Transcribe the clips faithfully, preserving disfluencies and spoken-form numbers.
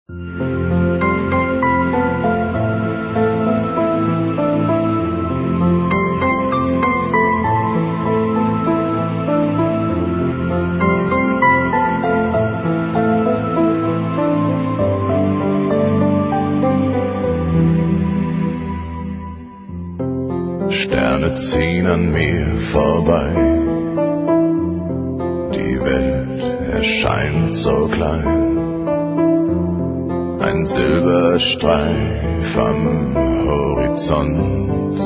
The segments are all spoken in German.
Sterne ziehen an mir vorbei, die Welt erscheint so klein, ein Silberstreif am Horizont.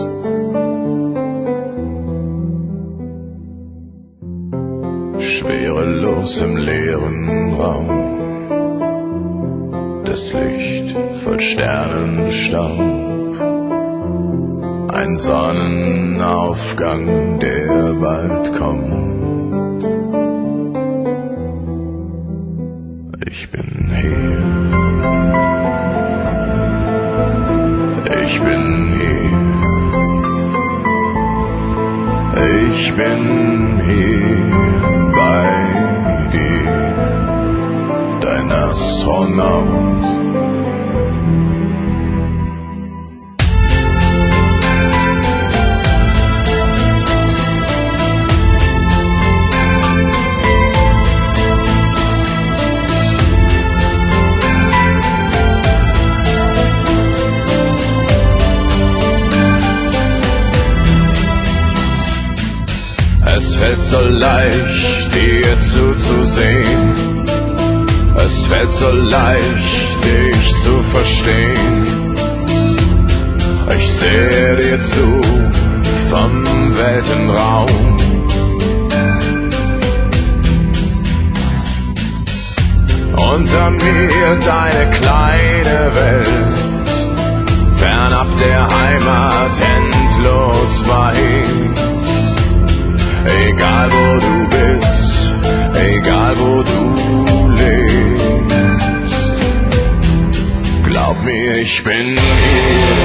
Schwerelos im leeren Raum, das Licht voll Sternenstaub, ein Sonnenaufgang, der bald kommt. Ich bin hier, ich bin hier, ich bin hier bei dir, dein Astronaut. Es fällt so leicht, dir zuzusehen. Es fällt so leicht, dich zu verstehen. Ich sehe dir zu vom Weltenraum. Unter mir deine kleine Welt, fernab der Heimat endlos weit. Egal wo du bist, egal wo du lebst, glaub mir, ich bin hier.